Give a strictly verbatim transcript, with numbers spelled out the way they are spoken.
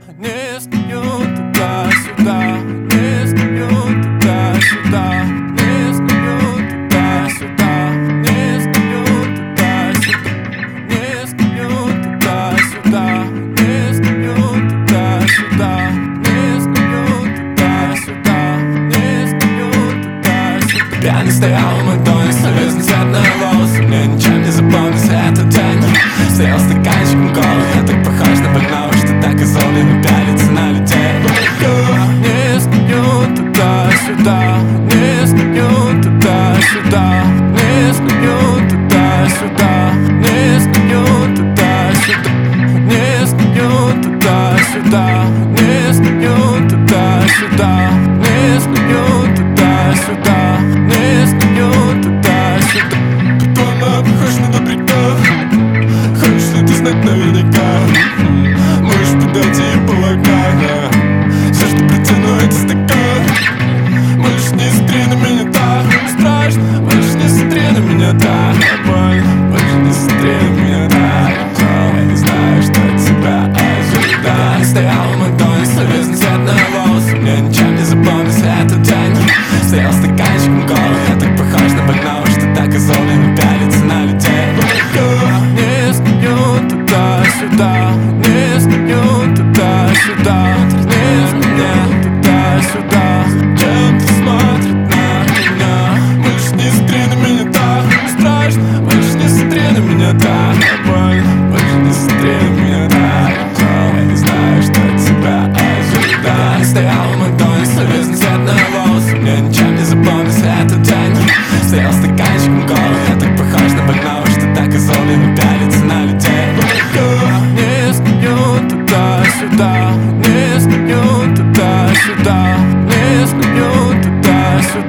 не сплю туда-сюда, не сплю туда-сюда, не сплю туда-сюда, не сплю туда-сюда, не сплю туда-сюда, не сплю туда-сюда, не сплю туда-сюда, не сплю туда-сюда. Пьяный стоял в Макдональдсе, разноцветные волосы, мне ничем не запомнится этот день. Стоял стаканчиком колы, я так похож на больного, что так и злобно пялится на людей. Не сплю туда-сюда, не сплю туда-сюда, не сплю туда-сюда, не сплю туда-сюда, не сплю туда-сюда, не сплю туда-сюда, не сплю туда-сюда, не сплю туда-сюда. Дома похож на добряка, хочешь ли ты знать наверняка? Можешь подойти и полагать, все, что притяну, это стакан. Можешь не смотри на меня так страшно, можешь не смотри на меня так больно, можешь не смотри на меня так. Я не знаю, что от тебя ожидать. Стоял в Макдональдсе, разноцветные волосы, мне ничем не запомнится этот день. Стоял стаканчиком колы, я так похож на больного, что так и злобно пялится на людей. Не сплю туда-сюда, не сплю туда-сюда, не сплю туда-сюда. Зачем ты смотришь на меня? Можешь не смотри на меня так страшно, можешь не смотри на меня так больно, можешь не смотри на меня так. Я не знаю, что от тебя ожидать. Стоял в Макдональдсе, разноцветные волосы, мне ничем не запомнится этот день. Стоял стаканчиком колы, я так похож на больного, что так и злобно пялится на людей. Не сплю туда-сюда, не сплю туда-сюда, не сплю туда-сюда.